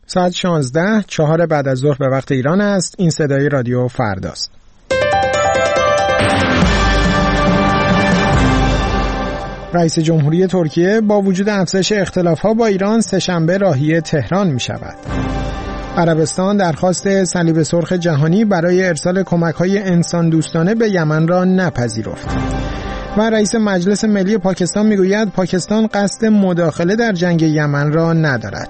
ساعت 16 4 بعد از ظهر به وقت ایران است. این صدای رادیو فرداست. رئیس جمهوری ترکیه با وجود افزایش اختلاف‌ها با ایران سه‌شنبه راهی تهران می‌شود. عربستان درخواست صلیب سرخ جهانی برای ارسال کمک‌های انسان دوستانه به یمن را نپذیرفت. و رئیس مجلس ملی پاکستان میگوید پاکستان قصد مداخله در جنگ یمن را ندارد.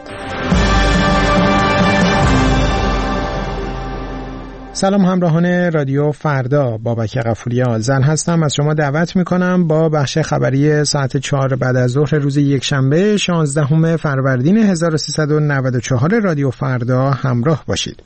سلام همراهان رادیو فردا، بابک غفوری آذر هستم. از شما دعوت میکنم با بخش خبری ساعت 4 بعد از ظهر روز یکشنبه 16 فروردین 1394 رادیو فردا همراه باشید.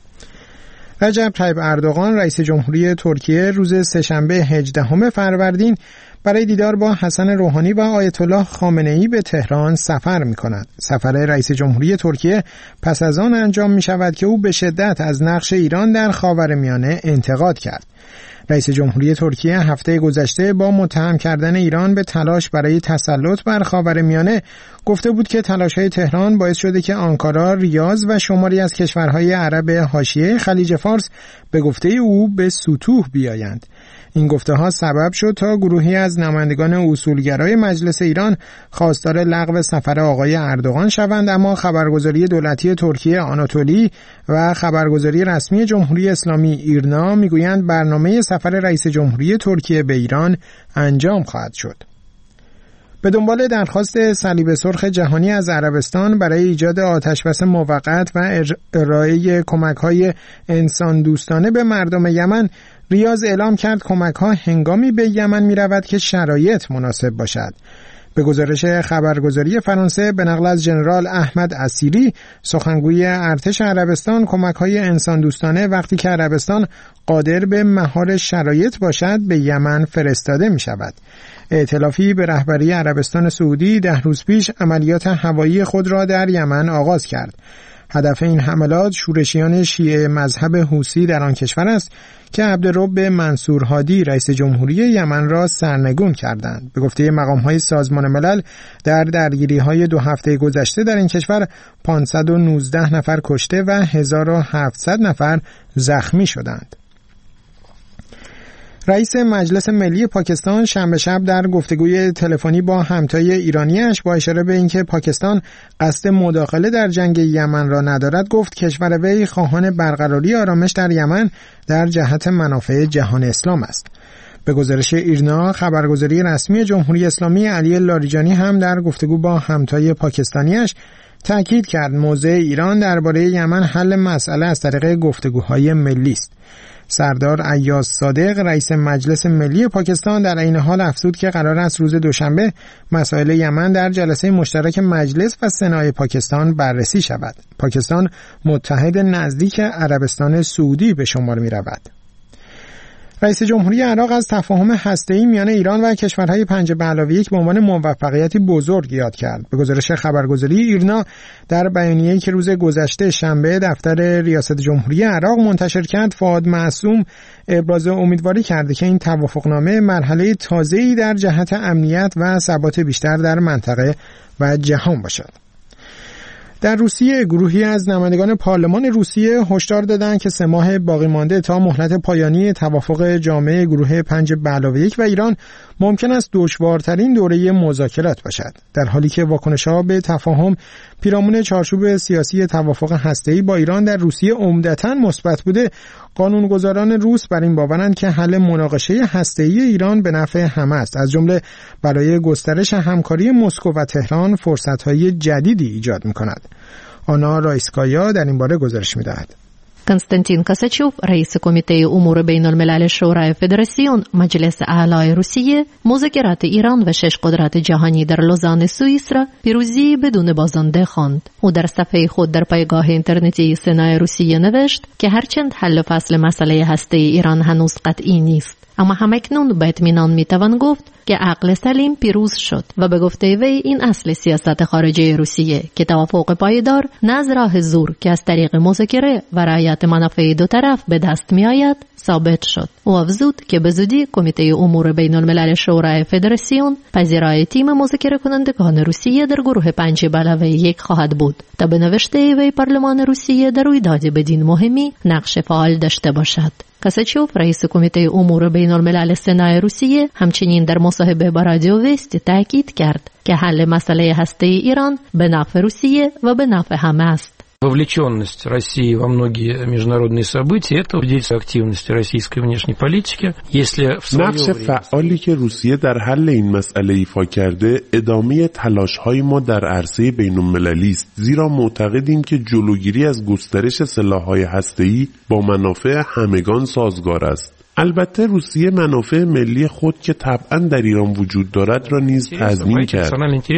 رجب طیب اردوغان رئیس جمهوری ترکیه روز سه‌شنبه 18 فروردین برای دیدار با حسن روحانی و آیت الله خامنه‌ای به تهران سفر می‌کند. سفر رئیس جمهوری ترکیه پس از آن انجام می‌شود که او به شدت از نقش ایران در خاورمیانه انتقاد کرد. رئیس جمهوری ترکیه هفته گذشته با متهم کردن ایران به تلاش برای تسلط بر خاورمیانه گفته بود که تلاش‌های تهران باعث شده که آنکارا، ریاض و شماری از کشورهای عرب حاشیه خلیج فارس به گفته او به سطوح بیایند. این گفته‌ها سبب شد تا گروهی از نمایندگان اصولگرای مجلس ایران خواستار لغو سفر آقای اردوغان شوند، اما خبرگزاری دولتی ترکیه آناتولی و خبرگزاری رسمی جمهوری اسلامی ایرنا میگویند برنامه سفر رئیس جمهوری ترکیه به ایران انجام خواهد شد. به دنبال درخواست صلیب سرخ جهانی از عربستان برای ایجاد آتشبس موقت و ارائه کمک‌های انسان دوستانه به مردم یمن، ریاض اعلام کرد کمک‌ها هنگامی به یمن می‌رود که شرایط مناسب باشد. به گزارش خبرگزاری فرانسه به نقل از ژنرال احمد اسیری، سخنگوی ارتش عربستان، کمک‌های انسان دوستانه وقتی که عربستان قادر به مهار شرایط باشد به یمن فرستاده می‌شود. ائتلافی به رهبری عربستان سعودی 10 روز پیش عملیات هوایی خود را در یمن آغاز کرد. هدف این حملات شورشیان شیعه مذهب حوثی در آن کشور است که عبدالرب منصور هادی رئیس جمهوری یمن را سرنگون کردند. به گفته مقام‌های سازمان ملل در درگیری‌های 2 هفته گذشته در این کشور 519 نفر کشته و 1700 نفر زخمی شدند. رئیس مجلس ملی پاکستان شنبه شب در گفتگوی تلفنی با همتای ایرانیش با اشاره به اینکه پاکستان قصد مداخله در جنگ یمن را ندارد گفت کشور وی خواهان برقراری آرامش در یمن در جهت منافع جهان اسلام است. به گزارش ایرنا، خبرگزاری رسمی جمهوری اسلامی علی لاریجانی هم در گفتگو با همتای پاکستانیش تأکید کرد موضع ایران درباره یمن حل مسئله از طریق گفتگوهای ملی است. سردار ایاز صادق رئیس مجلس ملی پاکستان در این حال افزود که قرار است روز دوشنبه مسائل یمن در جلسه مشترک مجلس و سنای پاکستان بررسی شود. پاکستان متحد نزدیک عربستان سعودی به شمار می رود. رئیس جمهوری عراق از تفاهم هسته‌ای میان ایران و کشورهای 5+1 به عنوان موفقیتی بزرگ یاد کرد. به گزارش خبرگزاری ایرنا در بیانیه‌ای که روز گذشته شنبه دفتر ریاست جمهوری عراق منتشر کرد، فؤاد معصوم ابراز امیدواری کرده که این توافقنامه مرحله تازه‌ای در جهت امنیت و ثبات بیشتر در منطقه و جهان باشد. در روسیه گروهی از نمایندگان پارلمان روسیه هشدار دادند که 3 ماه باقی مانده تا مهلت پایانی توافق جامع گروه 5+1 و ایران ممکن است دشوارترین دوره مذاکرات باشد، در حالی که واکنش‌ها به تفاهم پیرامون چارچوب سیاسی توافق هسته‌ای با ایران در روسیه عمدتاً مثبت بوده. قانونگذاران روس بر این باورند که حل مناقشه هسته‌ای ایران به نفع همه است، از جمله برای گسترش همکاری مسکو و تهران فرصت‌های جدیدی ایجاد می‌کند. آنا رایسکایا در این باره گزارش می‌دهد. Константин Косачев, رئیس کمیته امور بین الملل شورای فدراسیون مجلس اعلی روسیه، مذاکرات ایران و 6 قدرت جهانی در لوزان سوئیس را پیروزی بدون بازنده خواند. او در صفحه خود در پایگاه اینترنتی سنای روسیه نوشت که هرچند حل و فصل مسئله هسته ایران هنوز قطعی نیست، اما همکنون با اطمینان میتوان گفت که عقل سلیم پیروز شد و به گفته وی این اصل سیاست خارجه روسیه که توافق پایدار نه از راه زور که از طریق مذاکره و رعایت منافع دو طرف به دست می آید ثابت شد. او افزود که به زودی کمیته امور بین الملل شورای فدراسیون پذیرای تیم مذاکره کنندگان روسیه در گروه 5+1 خواهد بود تا به نوشته وی پارلمان روسیه در رویداد بدین مهمی نقش فعال داشته باشد. کاساچوف رئیس کمیته امور بین الملل سنای روسیه همچنین در مصاحبه با رادیو وست تاکید کرد که حل مسئله هسته‌ای ایران به نفع روسیه و به نفع همه است. Вовлеченность России во многие международные события – это свидетельство активности российской внешней политики. نقش فعالی که روسیه در حل این مسئله ایفا کرده ادامه تلاش‌های ما در عرصه بین‌المللی است، زیرا معتقدیم که جلوگیری از گسترش سلاح‌های هسته‌ای با منافع همگان سازگار است. البته روسیه منافع ملی خود که طبعاً در ایران وجود دارد را نیز تضمین کرد.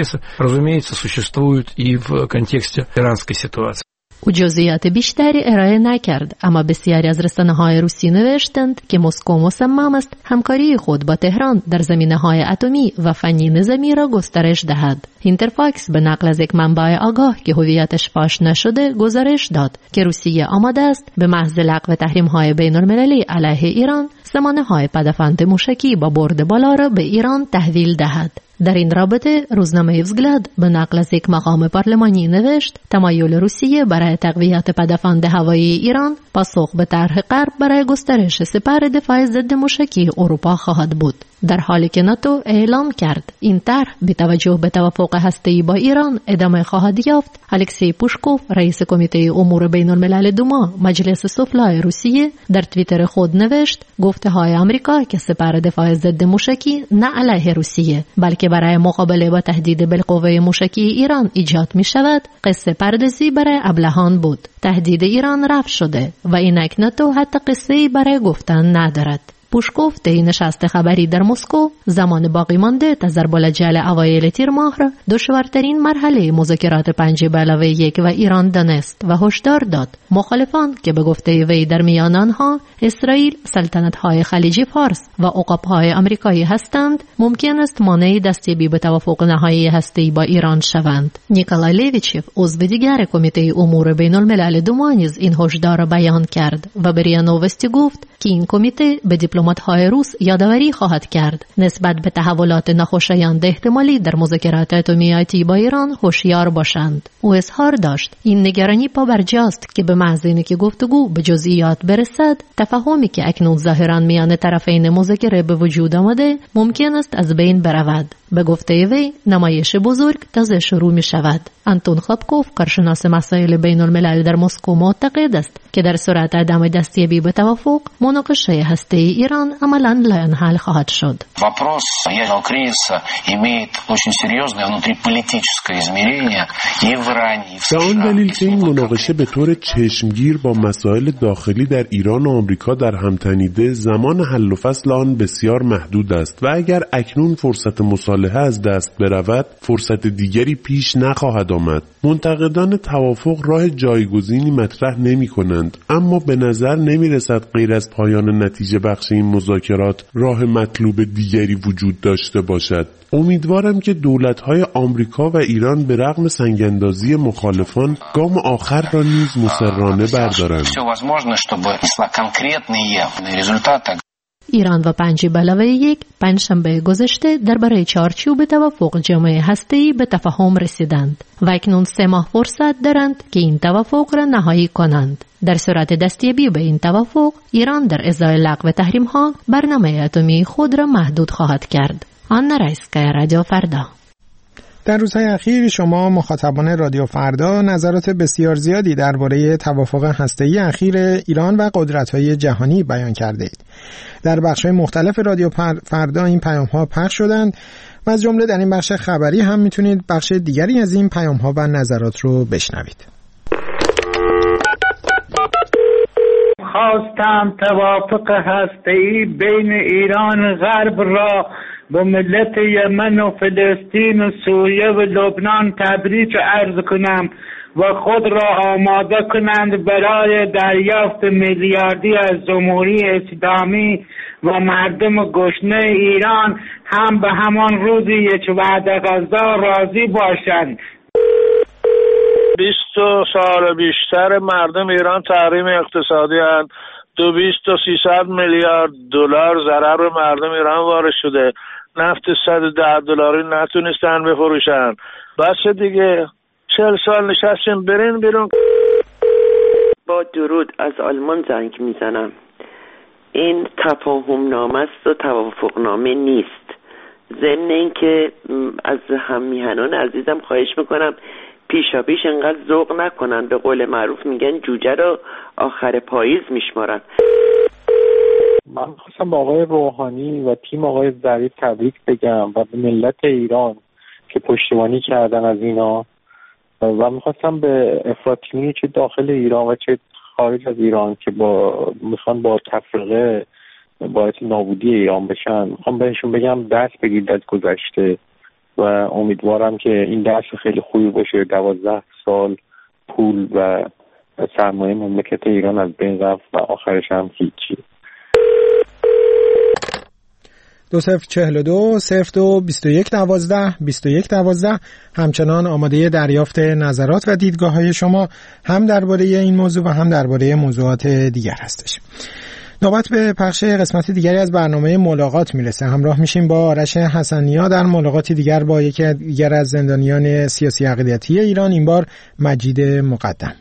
او جزئیات بیشتری ارائه نکرد، اما بسیاری از رسانه‌های روسی نوشتند که مسکو مصمم است همکاری خود با تهران در زمینه‌های اتمی و فنی نظامی را گسترش دهد. اینترفاکس به نقل از یک منبع آگاه که هویتش فاش نشده گزارش داد که روسیه آماده است به محض لغو تحریم‌های بین‌المللی علیه ایران سامانه‌های پدافند موشکی با برد بالا را به ایران تحویل دهد. در این رابطه روزنامه vzгляд به نقل از یک مقام پارلمانی نوشت تمایل روسیه برای تقویت پدافند هوایی ایران پاسخ به طرح غرب برای گسترش سپر دفاع ضد موشکی اروپا خواهد بود، در حالی که ناتو اعلام کرد این طرح بی توجه به توافق هسته‌ای با ایران ادامه خواهد یافت. الکسی پوشکوف رئیس کمیته امور بین الملل دوما مجلس سفلای روسیه در توییتر خود نوشت گفته‌های آمریکا که سپر دفاع ضد موشکی نه علیه روسیه بلکه برای مقابله با تهدید بالقوه موشکی ایران ایجاد می شود قصه پردازی برای ابلهان بود. تهدید ایران رفع شده و اینک ناتو حتی قصه‌ای برای گفتن ندارد. پوشکوف در نشست خبری در مسکو زمان باقی مانده تا ضرب الجل اوایل تیر ماه را دشوارترین مرحله مذاکرات 5+1 و ایران دانست و هشدار داد مخالفان که به گفته وی در میان آنها اسرائیل، سلطنت‌های خلیجی فارس و عقاب‌های آمریکایی هستند ممکن است مانع دستیابی به توافق نهایی هسته‌ای با ایران شوند. نیکولای لیویچیف عضو دیگر کمیته امور بین الملل دوما نیز این هشدار را بیان کرد و به ریا نووستی گفت که این کمیته به دیپلمات‌های روس یادآوری خواهد کرد نسبت به تحولات ناخوشایند احتمالی در مذاکرات اتمی با ایران هوشیار باشند. او اظهار داشت این نگرانی پابرجاست که به محض اینکه گفتگو به جزئیات برسد تفاهمی که اکنون ظاهراً میان طرفین مذاکره به وجود آمده ممکن است از بین برود. به گفته وی نمایش بزرگ تازه شروع می شود. آنتون خلبکوف کارشناس مسائل بین الملل در مسکو معتقد است که در صورت عدم دستیابی به توافق مناقشه هسته‌ای ایران عملاً لاینحل خواهد شد. Вопрос ядерного кризиса имеет очень серьезное внутриполитическое измерение и в Иране, и в США. به آن دلیل که این مناقشه به طور چشمگیر با مسائل داخلی در ایران و آمریکا در هم تنیده، زمان حل و فصل آن بسیار محدود است و اگر اکنون فرصت مصالحه از دست برود، فرصت دیگری پیش نخواهد آمد. منتقدان توافق راه جایگزینی مطرح نمی‌کنند، اما به نظر نمی‌رسد غیر از پایان نتیجه بخش این مذاکرات راه مطلوب دیگری وجود داشته باشد. امیدوارم که دولت‌های آمریکا و ایران به رغم سنگ‌اندازی مخالفان گام آخر را نیز مصرانه بردارند. ایران و 5+1 پنجشنبه گذشته درباره چارچوب توافق جامع هسته‌ای به تفاهم رسیدند و اکنون 3 ماه فرصت دارند که این توافق را نهایی کنند. در صورت دستیابی به این توافق ایران در ازای لغو تحریم‌ها برنامه اتمی خود را محدود خواهد کرد. آن رایسکای رادیو فردا. در روزهای اخیر شما مخاطبان رادیو فردا نظرات بسیار زیادی درباره توافق هسته‌ای اخیر ایران و قدرت‌های جهانی بیان کرده اید. در بخش‌های مختلف رادیو فردا این پیام‌ها پخش شدند و از جمله در این بخش خبری هم میتونید بخش دیگری از این پیام‌ها و نظرات رو بشنوید. خواستم توافق هسته‌ای بین ایران غرب را با ملت یمن و فلسطین و سوریه و لبنان تبریک عرض کنم و خود را آماده کنند برای دریافت میلیاردی از جمهوری اسلامی و مردم گشنه ایران هم به همان روزی یک وعده غذا راضی باشند. 20 سال بیشتر مردم ایران تحریم اقتصادی هستند. 220 تا 300 میلیارد دلار ضرر به مردم ایران وارد شده. نفت $110 نتونستن بفروشن. بس دیگه 40 سال نشستیم برین بیرون. با درود از آلمان زنگ میزنم. این تفاهم نامه است و توافق نامه نیست. ضمن این که از هم میهنان عزیزم خواهش میکنم پیشا پیش انقدر ذوق نکنن. به قول معروف میگن جوجه رو آخر پاییز میشمارن. من خواستم با آقای روحانی و تیم آقای ظریف تبریک بگم و به ملت ایران که پشتیبانی کردن از اینا و میخواستم به افراطیونی چه داخل ایران و چه خارج از ایران که میخوان با تفرقه باعث نابودی ایران بشن، میخوام بهشون بگم دست بگیرید از گذشته و امیدوارم که این درس خیلی خوبی باشه. 12 سال پول و سرمایه مملکت ایران از بین رفت و آخرش هم هیچی. 2042 02 21 12 21 12 همچنان آماده دریافت نظرات و دیدگاه‌های شما هم درباره این موضوع و هم درباره موضوعات دیگر هستش. نوبت به پخش قسمت دیگری از برنامه ملاقات میرسه. همراه میشیم با آرش حسنیا در ملاقاتی دیگر با یکی دیگر از زندانیان سیاسی عقیدتی ایران، این بار مجید مقدم.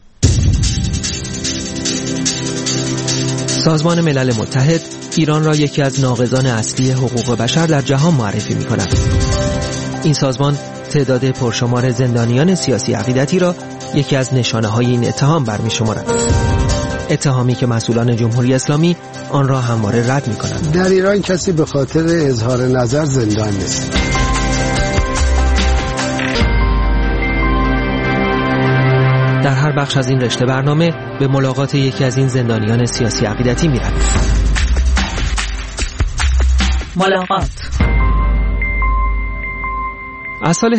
سازمان ملل متحد ایران را یکی از ناقضان اصلی حقوق بشر در جهان معرفی می‌کند. این سازمان تعداد پرشمار زندانیان سیاسی عقیدتی را یکی از نشانه‌های این اتهام برمی‌شمارد. اتهامی که مسئولان جمهوری اسلامی آن را همواره رد می‌کنند. در ایران کسی به خاطر اظهار نظر زندان نیست. در هر بخش از این رشته برنامه به ملاقات یکی از این زندانیان سیاسی عقیدتی می‌رویم. ملاقات. از سال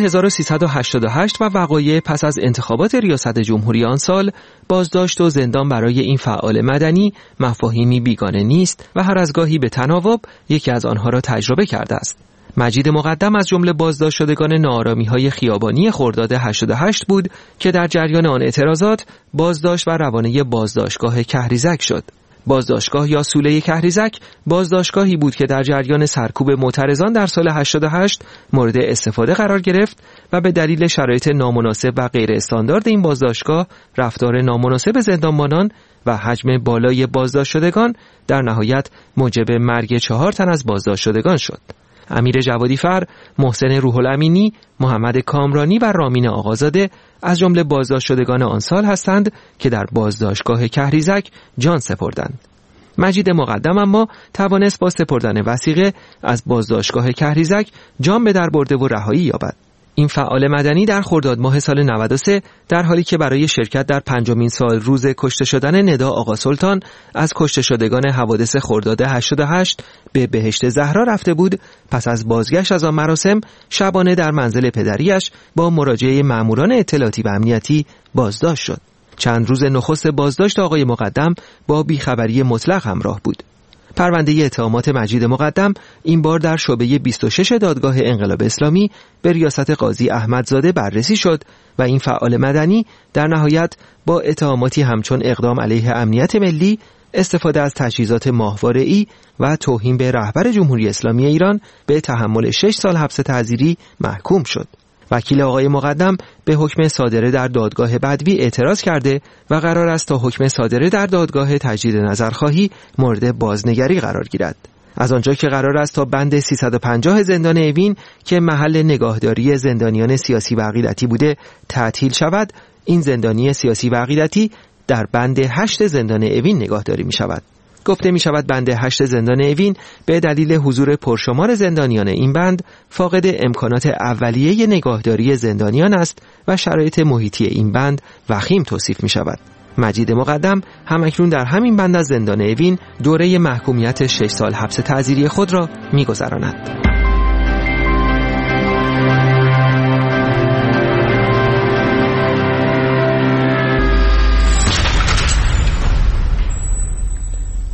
1388 و وقایع پس از انتخابات ریاست جمهوری آن سال، بازداشت و زندان برای این فعال مدنی مفاهیمی بیگانه نیست و هر از گاهی به تناوب یکی از آنها را تجربه کرده است. مجید مقدم از جمله بازداشت شدگان ناآرامی‌های خیابانی خرداد 88 بود که در جریان آن اعتراضات بازداشت و روانه بازداشتگاه کهریزک شد. بازداشتگاه یا سوله کهریزک بازداشتگاهی بود که در جریان سرکوب معترضان در سال 88 مورد استفاده قرار گرفت و به دلیل شرایط نامناسب و غیر استاندارد این بازداشتگاه، رفتار نامناسب زندانبانان و حجم بالای بازداشت شدگان در نهایت موجب مرگ 4 تن از بازداشت شدگان شد. امیر جوادی فر، محسن روح الامینی، محمد کامرانی و رامین آقازاده از جمله بازداشت شدگان آن سال هستند که در بازداشتگاه کهریزک جان سپردند. مجید مقدم اما توانست با سپردن وثیقه از بازداشتگاه کهریزک جان به در برده و رهایی یابد. این فعال مدنی در خرداد ماه سال 93 در حالی که برای شرکت در 5مین سال روز کشته شدن ندا آقا سلطان از کشته شدگان حوادث خرداد 88 به بهشت زهرا رفته بود، پس از بازگشت از آن مراسم شبانه در منزل پدریش با مراجعه ماموران اطلاعاتی و امنیتی بازداشت شد. چند روز نخست بازداشت آقای مقدم با بیخبری مطلق همراه بود. پرونده اتهامات مجید مقدم این بار در شعبه 26 دادگاه انقلاب اسلامی به ریاست قاضی احمدزاده بررسی شد و این فعال مدنی در نهایت با اتهاماتی همچون اقدام علیه امنیت ملی، استفاده از تجهیزات ماهواره‌ای و توهین به رهبر جمهوری اسلامی ایران به تحمل 6 سال حبس تعزیری محکوم شد. وکیل آقای مقدم به حکم صادره در دادگاه بدوی اعتراض کرده و قرار است تا حکم صادره در دادگاه تجدید نظرخواهی مورد بازنگری قرار گیرد. از آنجا که قرار است تا بند 350 زندان اوین که محل نگاهداری زندانیان سیاسی و عقیدتی بوده تعطیل شود، این زندانی سیاسی و عقیدتی در بند 8 زندان اوین نگاهداری می شود. گفته می شود بند 8 زندان اوین به دلیل حضور پرشمار زندانیان این بند فاقد امکانات اولیه نگاهداری زندانیان است و شرایط محیطی این بند وخیم توصیف می شود. مجید مقدم همکنون در همین بند از زندان اوین دوره محکومیت 6 سال حبس تعزیری خود را می گذراند.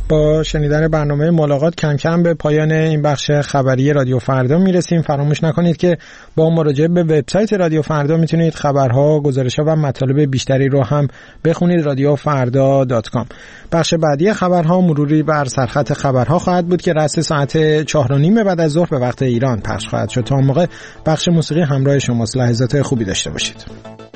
با شنیدن برنامه ملاقات کم کم به پایان این بخش خبری رادیو فردا میرسیم. فراموش نکنید که با مراجعه به وبسایت رادیو فردا میتونید خبرها، گزارش‌ها و مطالب بیشتری رو هم بخونید. radiofarda.com. بخش بعدی خبرها مروری بر سرخط خبرها خواهد بود که رأس ساعت 4:30 بعد از ظهر به وقت ایران پخش خواهد شد. تا اون موقع بخش موسیقی همراه شماست. لحظات خوبی داشته باشید.